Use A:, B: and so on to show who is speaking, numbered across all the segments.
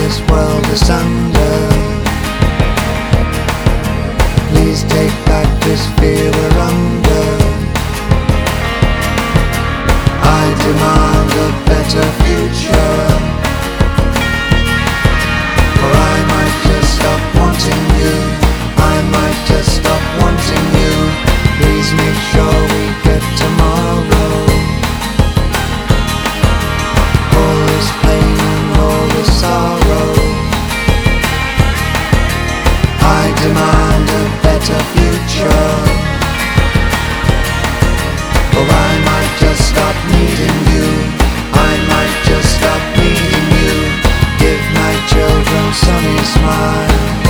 A: this world asunder. Please take back this fear we're under. I demand a better future, or I might just stop wanting you. I might just stop wanting you. Please make sure we get tomorrow. All this pain and all this sorrow, I demand a better future, or I might just stop needing you. I might just stop needing you. Give my children sunny smiles,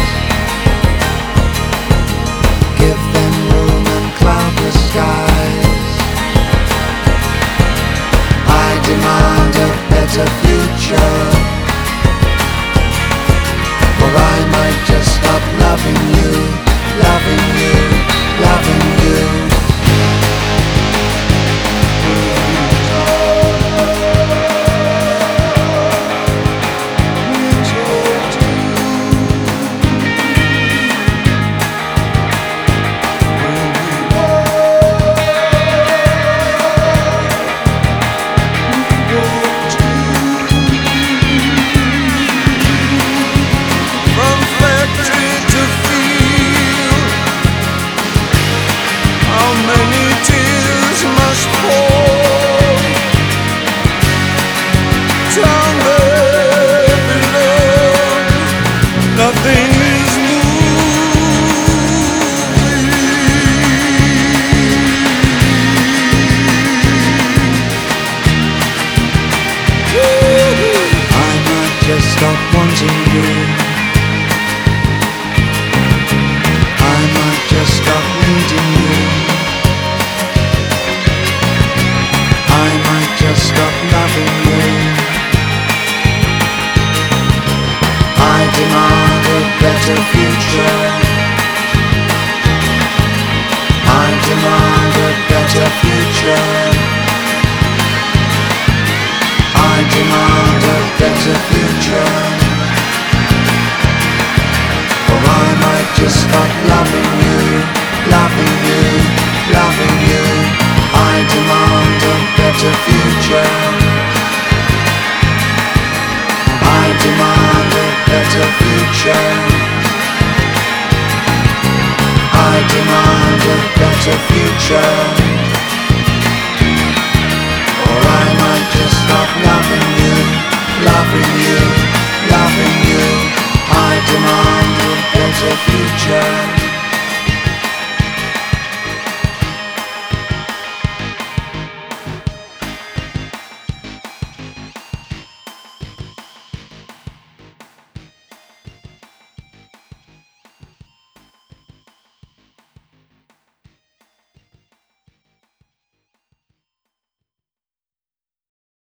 A: give them room and cloudless skies. I demand a better future, or I might just stop loving you, loving you, loving you. Stop wanting you. I might just stop needing you. I might just stop loving you. I demand a better future. I demand a better future. I demand a better future, or I might just stop loving you, loving you, loving you. I demand a better future. I demand a better future. I demand a better future, or I might just stop loving you, loving you.